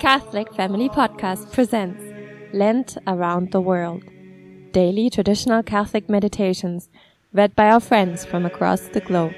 Catholic Family Podcast presents Lent Around the World, daily traditional Catholic meditations read by our friends from across the globe.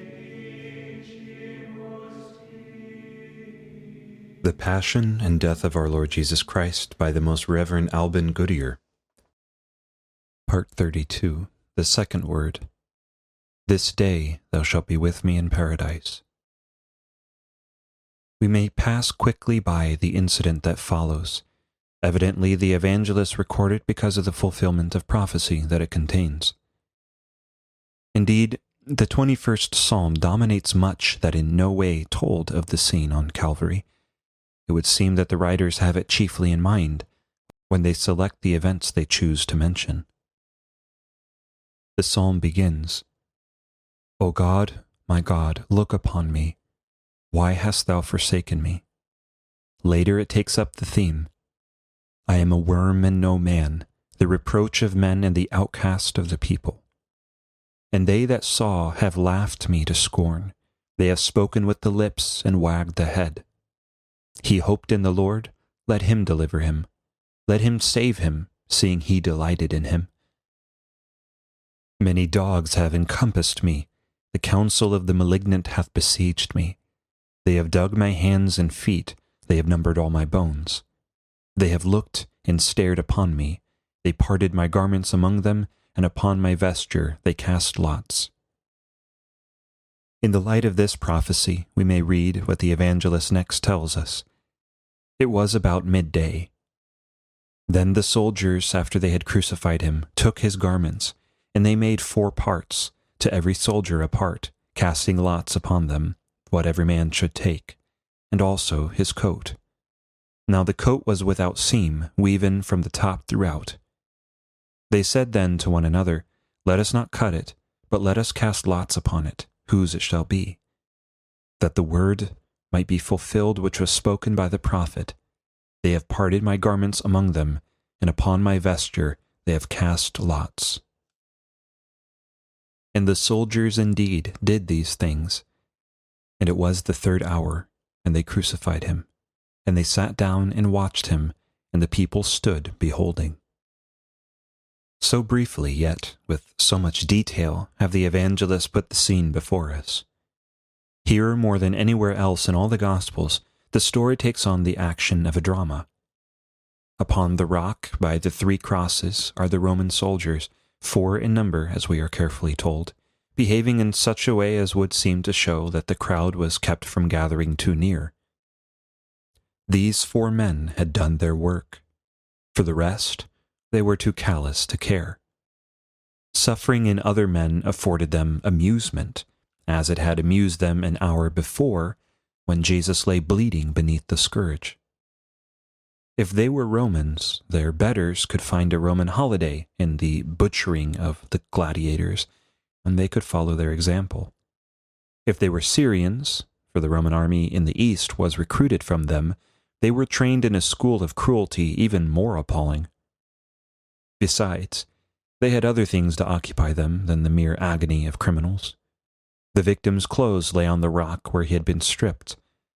The Passion and Death of Our Lord Jesus Christ by the Most Reverend Alban Goodyear. Part 32, the second word. This day thou shalt be with me in paradise. We may pass quickly by the incident that follows. Evidently, the evangelist recorded because of the fulfillment of prophecy that it contains. Indeed, the 21st Psalm dominates much that in no way told of the scene on Calvary. It would seem that the writers have it chiefly in mind when they select the events they choose to mention. The psalm begins, O God, my God, look upon me. Why hast thou forsaken me? Later it takes up the theme, I am a worm and no man, the reproach of men and the outcast of the people. And they that saw have laughed me to scorn. They have spoken with the lips and wagged the head. He hoped in the Lord, let him deliver him. Let him save him, seeing he delighted in him. Many dogs have encompassed me. The counsel of the malignant hath besieged me. They have dug my hands and feet. They have numbered all my bones. They have looked and stared upon me. They parted my garments among them, and upon my vesture they cast lots. In the light of this prophecy, we may read what the evangelist next tells us. It was about midday. Then the soldiers, after they had crucified him, took his garments, and they made 4 parts, to every soldier a part, casting lots upon them, what every man should take, and also his coat. Now the coat was without seam, weaven from the top throughout. They said then to one another, Let us not cut it, but let us cast lots upon it, whose it shall be, that the word might be fulfilled which was spoken by the prophet. They have parted my garments among them, and upon my vesture they have cast lots. And the soldiers indeed did these things. And it was the 3rd hour, and they crucified him. And they sat down and watched him, and the people stood beholding. So briefly, yet with so much detail, have the evangelists put the scene before us. Here, more than anywhere else in all the Gospels, the story takes on the action of a drama. Upon the rock, by the 3 crosses, are the Roman soldiers, 4 in number, as we are carefully told, behaving in such a way as would seem to show that the crowd was kept from gathering too near. These 4 men had done their work. For the rest, they were too callous to care. Suffering in other men afforded them amusement, as it had amused them an hour before, when Jesus lay bleeding beneath the scourge. If they were Romans, their betters could find a Roman holiday in the butchering of the gladiators, and they could follow their example. If they were Syrians, for the Roman army in the east was recruited from them, they were trained in a school of cruelty even more appalling. Besides, they had other things to occupy them than the mere agony of criminals. The victim's clothes lay on the rock where he had been stripped.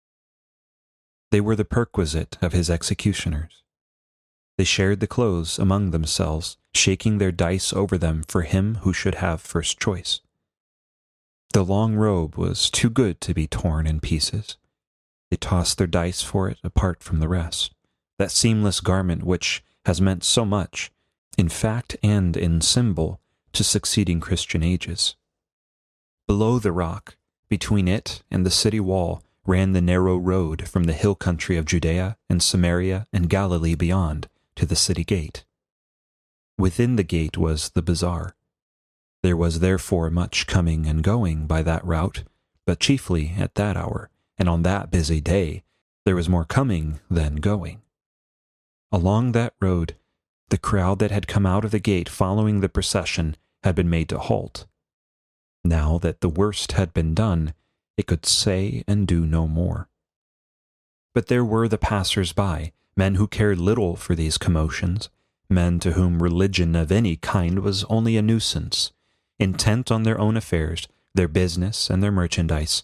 They were the perquisite of his executioners. They shared the clothes among themselves, shaking their dice over them for him who should have first choice. The long robe was too good to be torn in pieces. They tossed their dice for it apart from the rest, that seamless garment which has meant so much, in fact and in symbol, to succeeding Christian ages. Below the rock, between it and the city wall, ran the narrow road from the hill country of Judea and Samaria and Galilee beyond to the city gate. Within the gate was the bazaar. There was therefore much coming and going by that route, but chiefly at that hour, and on that busy day, there was more coming than going. Along that road, the crowd that had come out of the gate following the procession had been made to halt. Now that the worst had been done, it could say and do no more. But there were the passers-by, men who cared little for these commotions, men to whom religion of any kind was only a nuisance, intent on their own affairs, their business and their merchandise,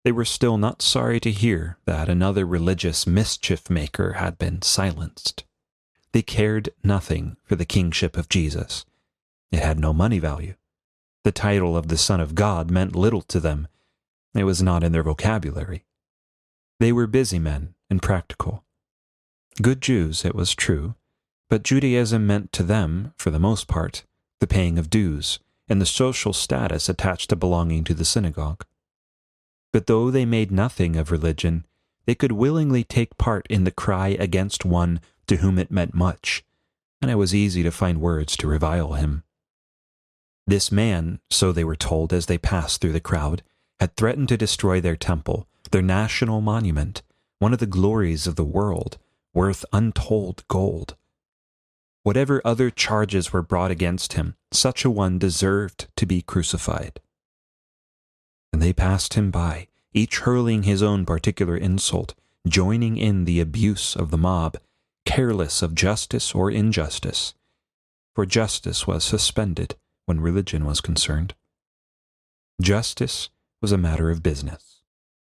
They were still not sorry to hear that another religious mischief maker had been silenced. They cared nothing for the kingship of Jesus. It had no money value. The title of the Son of God meant little to them. It was not in their vocabulary. They were busy men and practical. Good Jews, it was true, but Judaism meant to them, for the most part, the paying of dues and the social status attached to belonging to the synagogue. But though they made nothing of religion, they could willingly take part in the cry against one to whom it meant much, and it was easy to find words to revile him. This man, so they were told as they passed through the crowd, had threatened to destroy their temple, their national monument, one of the glories of the world, worth untold gold. Whatever other charges were brought against him, such a one deserved to be crucified. And they passed him by, each hurling his own particular insult, joining in the abuse of the mob, careless of justice or injustice, for justice was suspended when religion was concerned. Justice was a matter of business.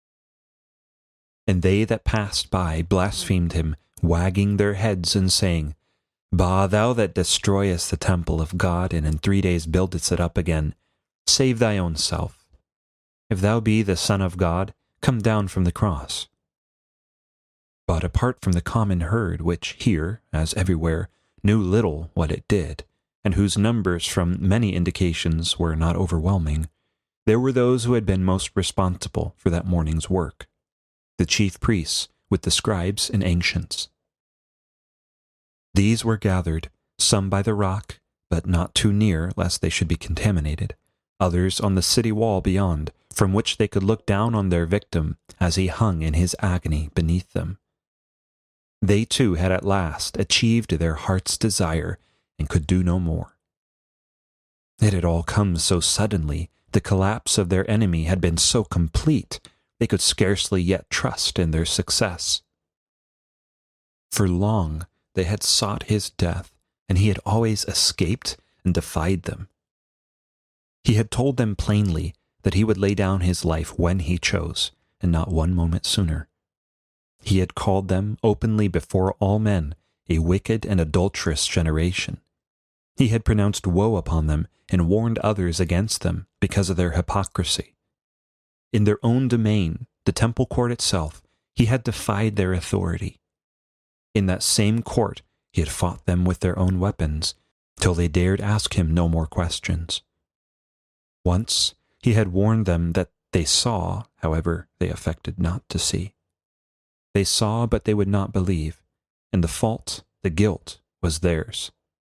And they that passed by blasphemed him, wagging their heads and saying, Bah, thou that destroyest the temple of God, and in 3 days buildest it up again, save thy own self. If thou be the Son of God, come down from the cross. But apart from the common herd, which here, as everywhere, knew little what it did, and whose numbers from many indications were not overwhelming, there were those who had been most responsible for that morning's work, the chief priests with the scribes and ancients. These were gathered, some by the rock, but not too near lest they should be contaminated, others on the city wall beyond, from which they could look down on their victim as he hung in his agony beneath them. They too had at last achieved their heart's desire and could do no more. It had all come so suddenly, the collapse of their enemy had been so complete, they could scarcely yet trust in their success. For long they had sought his death, and he had always escaped and defied them. He had told them plainly that he would lay down his life when he chose, and not one moment sooner. He had called them openly before all men a wicked and adulterous generation. He had pronounced woe upon them and warned others against them because of their hypocrisy. In their own domain, the temple court itself, he had defied their authority. In that same court, he had fought them with their own weapons, till they dared ask him no more questions. Once, he had warned them that they saw, however, they affected not to see. They saw, but they would not believe, and the fault, the guilt, was theirs.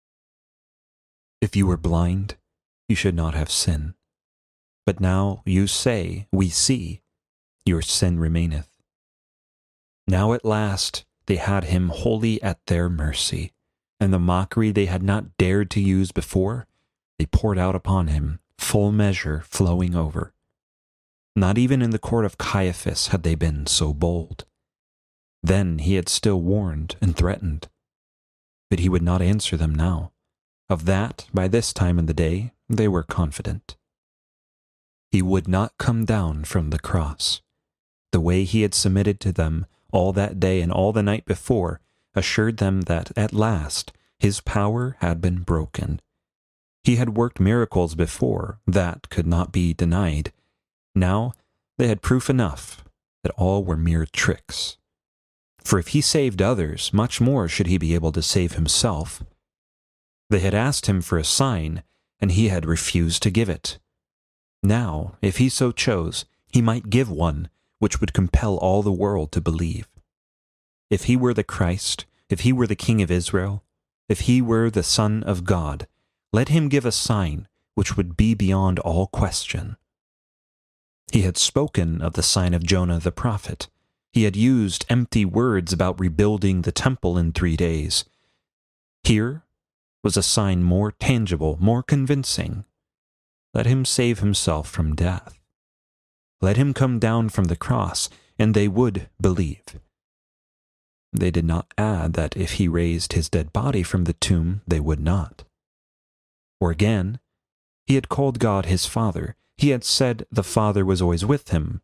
If you were blind, you should not have sin. But now you say, we see, your sin remaineth. Now at last they had him wholly at their mercy, and the mockery they had not dared to use before, they poured out upon him, full measure flowing over. Not even in the court of Caiaphas had they been so bold. Then he had still warned and threatened. But he would not answer them now. Of that, by this time in the day, they were confident. He would not come down from the cross. The way he had submitted to them all that day and all the night before assured them that at last his power had been broken. He had worked miracles before, that could not be denied. Now they had proof enough that all were mere tricks. For if he saved others, much more should he be able to save himself. They had asked him for a sign, and he had refused to give it. Now, if he so chose, he might give one which would compel all the world to believe. If he were the Christ, if he were the King of Israel, if he were the Son of God, let him give a sign which would be beyond all question. He had spoken of the sign of Jonah the prophet. He had used empty words about rebuilding the temple in 3 days. Here was a sign more tangible, more convincing. Let him save himself from death. Let him come down from the cross, and they would believe. They did not add that if he raised his dead body from the tomb, they would not. Or again, he had called God his Father. He had said the Father was always with him.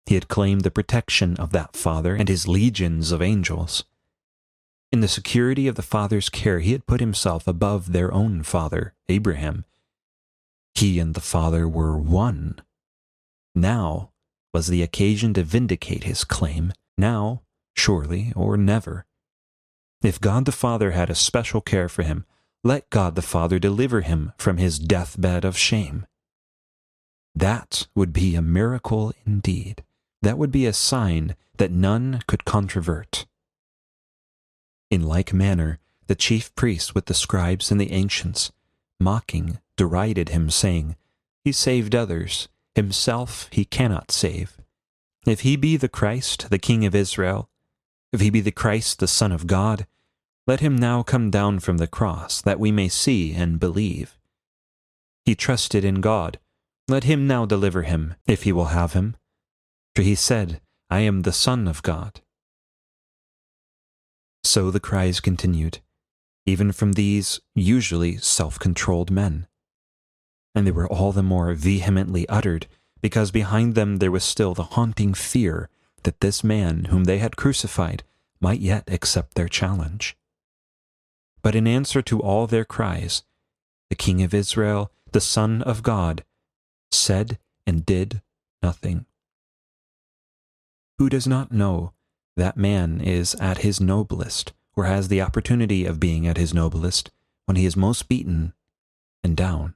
He had claimed the protection of that Father and his legions of angels. In the security of the Father's care, he had put himself above their own father, Abraham. He and the Father were one. Now was the occasion to vindicate his claim. Now, surely, or never. If God the Father had a special care for him, let God the Father deliver him from his deathbed of shame. That would be a miracle indeed. That would be a sign that none could controvert. In like manner, the chief priests with the scribes and the ancients, mocking, derided him, saying, He saved others, himself he cannot save. If he be the Christ, the King of Israel, if he be the Christ, the Son of God, let him now come down from the cross, that we may see and believe. He trusted in God. Let him now deliver him, if he will have him. For he said, I am the Son of God. So the cries continued, even from these usually self-controlled men. And they were all the more vehemently uttered, because behind them there was still the haunting fear that this man whom they had crucified might yet accept their challenge. But in answer to all their cries, the King of Israel, the Son of God, said and did nothing. Who does not know that man is at his noblest, or has the opportunity of being at his noblest, when he is most beaten and down?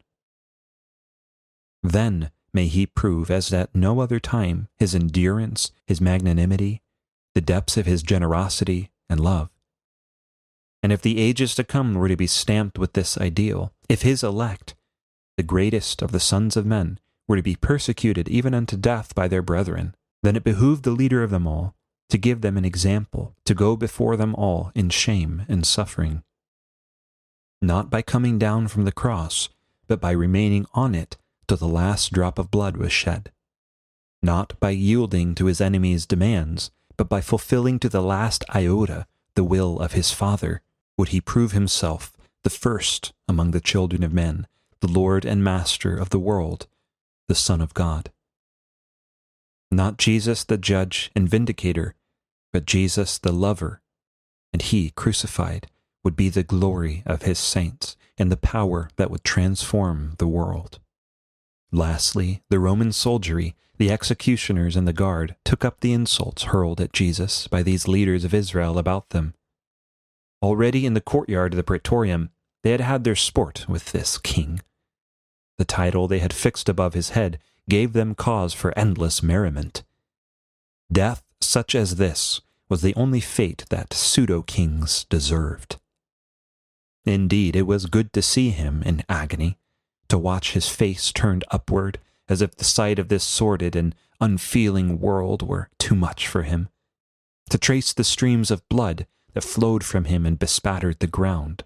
Then may he prove, as at no other time, his endurance, his magnanimity, the depths of his generosity and love. And if the ages to come were to be stamped with this ideal, if his elect, the greatest of the sons of men, were to be persecuted even unto death by their brethren, then it behooved the leader of them all to give them an example, to go before them all in shame and suffering. Not by coming down from the cross, but by remaining on it till the last drop of blood was shed. Not by yielding to his enemies' demands, but by fulfilling to the last iota the will of his Father, would he prove himself the first among the children of men, the Lord and Master of the world, the Son of God. Not Jesus the judge and vindicator, but Jesus the lover, and he, crucified, would be the glory of his saints and the power that would transform the world. Lastly, the Roman soldiery, the executioners and the guard, took up the insults hurled at Jesus by these leaders of Israel about them. Already in the courtyard of the Praetorium, they had had their sport with this king. The title they had fixed above his head gave them cause for endless merriment. Death such as this was the only fate that pseudo-kings deserved. Indeed, it was good to see him in agony, to watch his face turned upward, as if the sight of this sordid and unfeeling world were too much for him, to trace the streams of blood that flowed from him and bespattered the ground.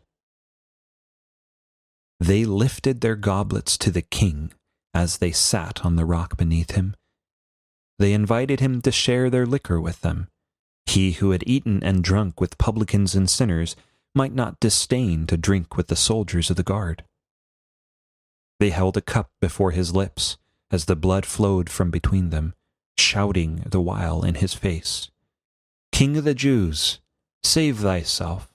They lifted their goblets to the king as they sat on the rock beneath him. They invited him to share their liquor with them. He who had eaten and drunk with publicans and sinners might not disdain to drink with the soldiers of the guard. They held a cup before his lips as the blood flowed from between them, shouting the while in his face, "King of the Jews, save thyself."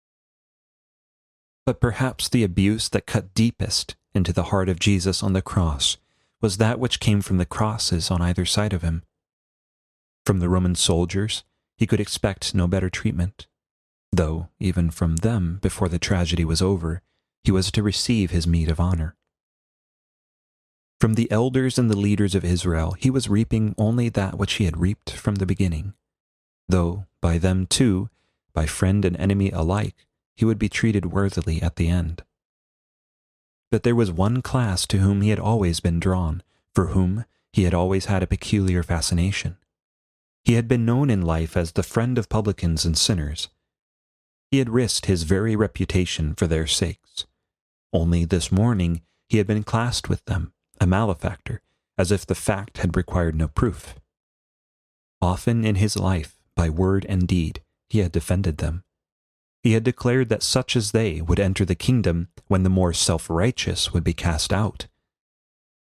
But perhaps the abuse that cut deepest into the heart of Jesus on the cross was that which came from the crosses on either side of him. From the Roman soldiers, he could expect no better treatment, though even from them, before the tragedy was over, he was to receive his meed of honor. From the elders and the leaders of Israel, he was reaping only that which he had reaped from the beginning, though by them too, by friend and enemy alike, he would be treated worthily at the end. But there was one class to whom he had always been drawn, for whom he had always had a peculiar fascination. He had been known in life as the friend of publicans and sinners. He had risked his very reputation for their sakes. Only this morning he had been classed with them, a malefactor, as if the fact had required no proof. Often in his life, by word and deed, he had defended them. He had declared that such as they would enter the kingdom when the more self-righteous would be cast out.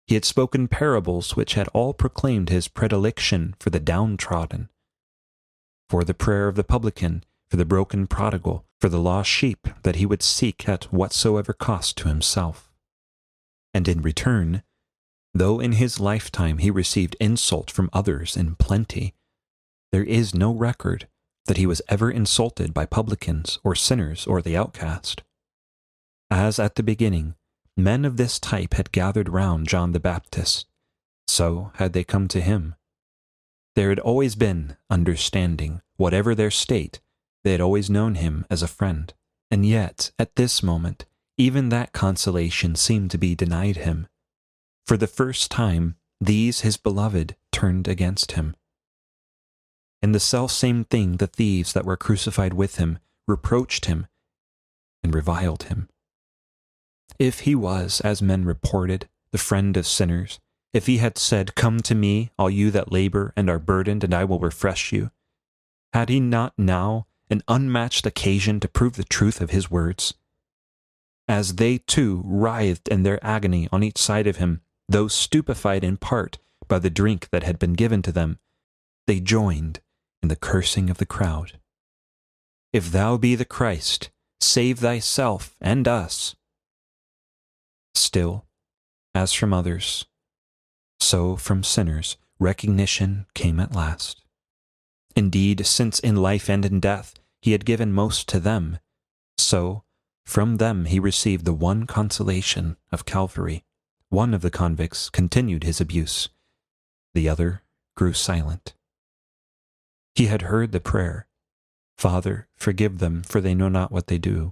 He had spoken parables which had all proclaimed his predilection for the downtrodden, for the prayer of the publican, for the broken prodigal, for the lost sheep that he would seek at whatsoever cost to himself. And in return, though in his lifetime he received insult from others in plenty, there is no record that he was ever insulted by publicans or sinners or the outcast. As at the beginning, men of this type had gathered round John the Baptist, so had they come to him. There had always been understanding. Whatever their state, they had always known him as a friend. And yet, at this moment, even that consolation seemed to be denied him. For the first time, these his beloved turned against him. And the selfsame thing the thieves that were crucified with him reproached him and reviled him. If he was, as men reported, the friend of sinners, if he had said, "Come to me, all you that labor and are burdened, and I will refresh you," had he not now an unmatched occasion to prove the truth of his words? As they too writhed in their agony on each side of him, though stupefied in part by the drink that had been given to them, they joined in the cursing of the crowd. "If thou be the Christ, save thyself and us." Still, as from others, so from sinners, recognition came at last. Indeed, since in life and in death he had given most to them, so from them he received the one consolation of Calvary. One of the convicts continued his abuse. The other grew silent. He had heard the prayer, "Father, forgive them, for they know not what they do."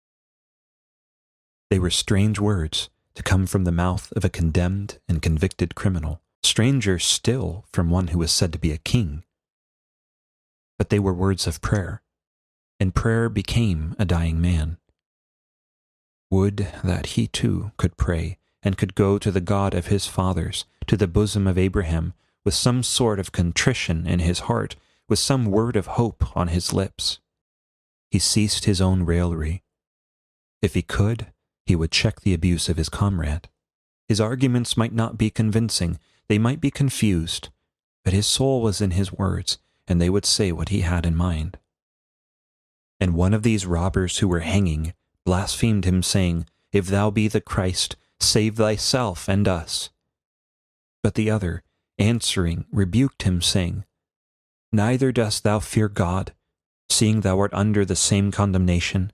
They were strange words to come from the mouth of a condemned and convicted criminal, stranger still from one who was said to be a king. But they were words of prayer, and prayer became a dying man. Would that he too could pray, and could go to the God of his fathers, to the bosom of Abraham, with some sort of contrition in his heart, with some word of hope on his lips. He ceased his own raillery. If he could, he would check the abuse of his comrade. His arguments might not be convincing, they might be confused, but his soul was in his words, and they would say what he had in mind. And one of these robbers who were hanging blasphemed him, saying, "If thou be the Christ, save thyself and us." But the other, answering, rebuked him, saying, "Neither dost thou fear God, seeing thou art under the same condemnation?"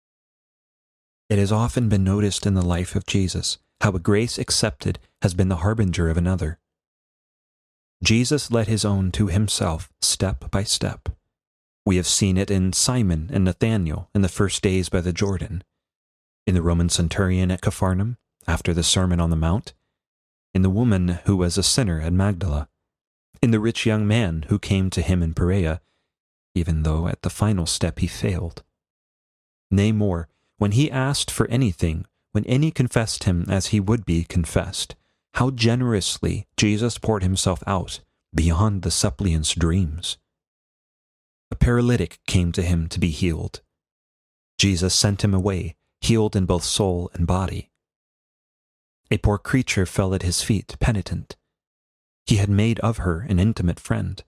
It has often been noticed in the life of Jesus how a grace accepted has been the harbinger of another. Jesus led his own to himself step by step. We have seen it in Simon and Nathanael in the first days by the Jordan, in the Roman centurion at Capharnaum after the Sermon on the Mount, in the woman who was a sinner at Magdala, in the rich young man who came to him in Perea, even though at the final step he failed. Nay more, when he asked for anything, when any confessed him as he would be confessed, how generously Jesus poured himself out beyond the suppliant's dreams. A paralytic came to him to be healed. Jesus sent him away, healed in both soul and body. A poor creature fell at his feet, penitent. He had made of her an intimate friend.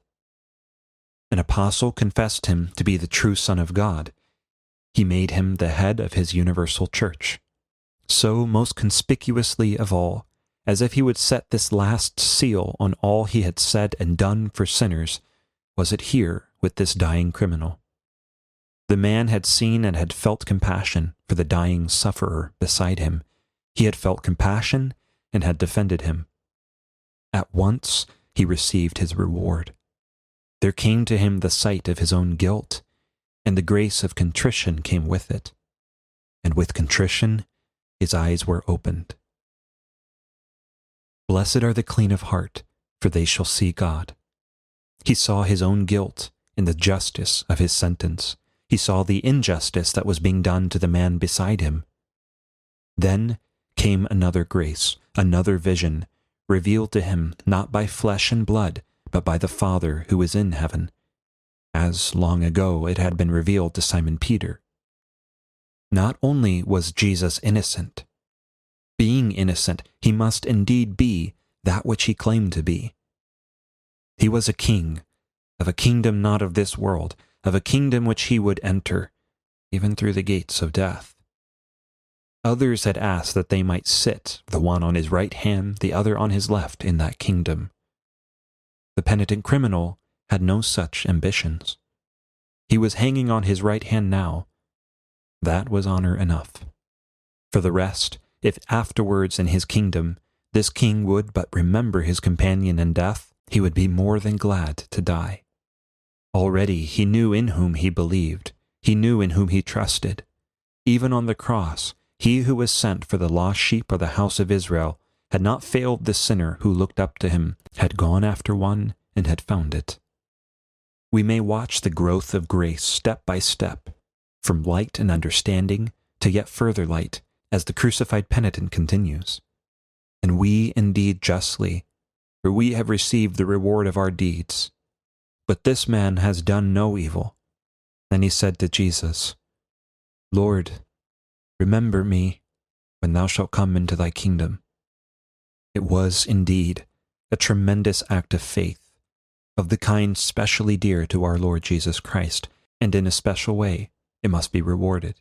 An apostle confessed him to be the true Son of God. He made him the head of his universal church. So, most conspicuously of all, as if he would set this last seal on all he had said and done for sinners, was it here with this dying criminal. The man had seen and had felt compassion for the dying sufferer beside him. He had felt compassion and had defended him. At once he received his reward. There came to him the sight of his own guilt, and the grace of contrition came with it. And with contrition, his eyes were opened. Blessed are the clean of heart, for they shall see God. He saw his own guilt in the justice of his sentence. He saw the injustice that was being done to the man beside him. Then came another grace, another vision, revealed to him not by flesh and blood, but by the Father who is in heaven, as long ago it had been revealed to Simon Peter. Not only was Jesus innocent, Being innocent, he must indeed be that which he claimed to be. He was a king, of a kingdom not of this world, of a kingdom which he would enter, even through the gates of death. Others had asked that they might sit, the one on his right hand, the other on his left, in that kingdom. The penitent criminal had no such ambitions. He was hanging on his right hand now. That was honor enough. For the rest, if afterwards in his kingdom this king would but remember his companion in death, he would be more than glad to die. Already he knew in whom he believed, he knew in whom he trusted. Even on the cross, he who was sent for the lost sheep of the house of Israel had not failed the sinner who looked up to him, had gone after one, and had found it. We may watch the growth of grace step by step, from light and understanding to yet further light, as the crucified penitent continues. And we indeed justly, for we have received the reward of our deeds. But this man has done no evil. Then he said to Jesus, Lord, remember me when thou shalt come into thy kingdom. It was indeed a tremendous act of faith, of the kind specially dear to our Lord Jesus Christ, and in a special way it must be rewarded.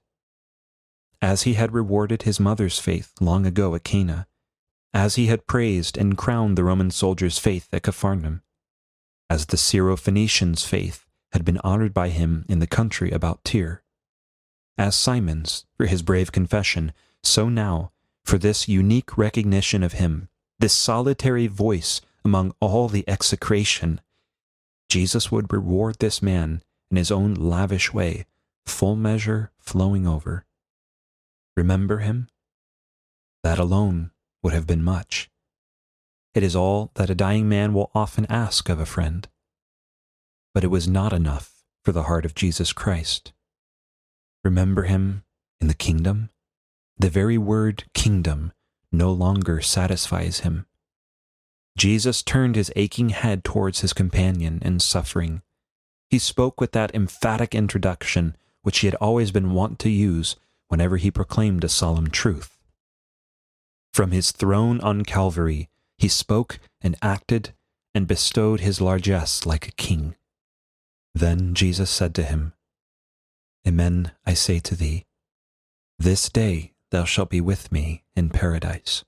As he had rewarded his mother's faith long ago at Cana, as he had praised and crowned the Roman soldiers' faith at Capharnaum, as the Syrophoenicians' faith had been honored by him in the country about Tyre, as Simon's for his brave confession, so now, for this unique recognition of him, this solitary voice among all the execration, Jesus would reward this man in his own lavish way, full measure flowing over. Remember him? That alone would have been much. It is all that a dying man will often ask of a friend. But it was not enough for the heart of Jesus Christ. Remember him in the kingdom? The very word kingdom no longer satisfies him. Jesus turned his aching head towards his companion in suffering. He spoke with that emphatic introduction which he had always been wont to use whenever he proclaimed a solemn truth. From his throne on Calvary, he spoke and acted and bestowed his largesse like a king. Then Jesus said to him, Amen, I say to thee, this day thou shalt be with me in paradise.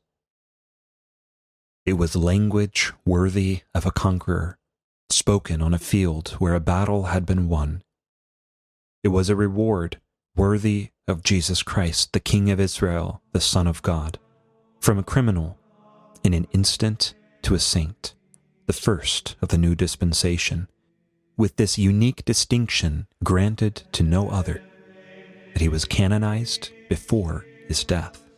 It was language worthy of a conqueror, spoken on a field where a battle had been won. It was a reward worthy of Jesus Christ, the King of Israel, the Son of God, from a criminal in an instant to a saint, the first of the new dispensation, with this unique distinction granted to no other, that he was canonized before his death.